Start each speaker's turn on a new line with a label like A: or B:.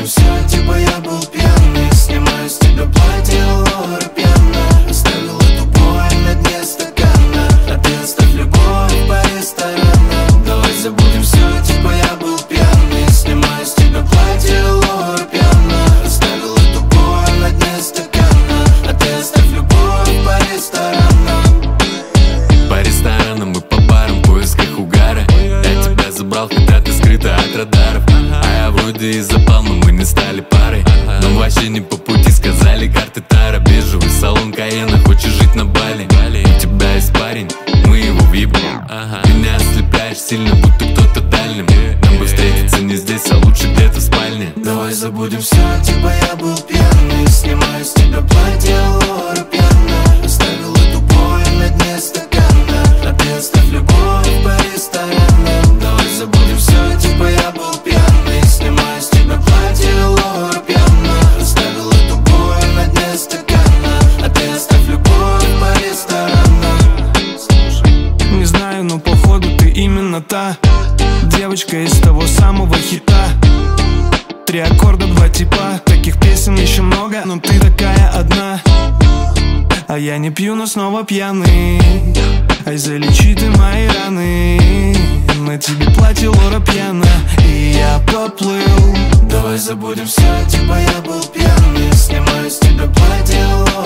A: все, типа я был пьяный. Снимаю с тебя платье, Лора пьяна. Оставил эту боль на дне стакана, а ты оставь любовь по ресторанам. Давай забудем все, типа я был пьяный. Снимаю с тебя платье, Лора пьяна. Оставил эту боль на дне стакана, а ты оставь любовь по ресторанам.
B: По ресторанам и по барам в поисках угара. Я тебя забрал, когда ты скрыта от радаров. А я вроде и запал, но мы не стали парой. Нам вообще не по пути, сказали карты Тара. Бежевый салон Каена, хочешь жить на Бали. У тебя есть парень, мы его въебем. Меня ослепляешь сильно, будто кто-то дальним. Нам бы встретиться не здесь, а лучше где-то в спальне.
A: Давай забудем все, типа я был пьяный. Снимаю с тебя платье, Лора пьяна. Оставил эту боль на дне стакана, а ты оставь любовь по ресторанам. Давай забудем все, типа я был пьяный. Снимаю с тебя платье, Лора пьяна. Оставил эту боль на дне стакана, а ты оставь любовь по ресторанам.
C: Не знаю, но походу ты именно та девочка из того самого хита. 3 аккорда, 2 типа. Таких песен еще много, но ты такая одна. А я не пью, но снова пьяный. Ай, залечи ты мои раны. На тебе платье, Лора пьяна, и я поплыл.
A: Давай забудем все, типа я был пьяный. Снимаю с тебя платье, Лора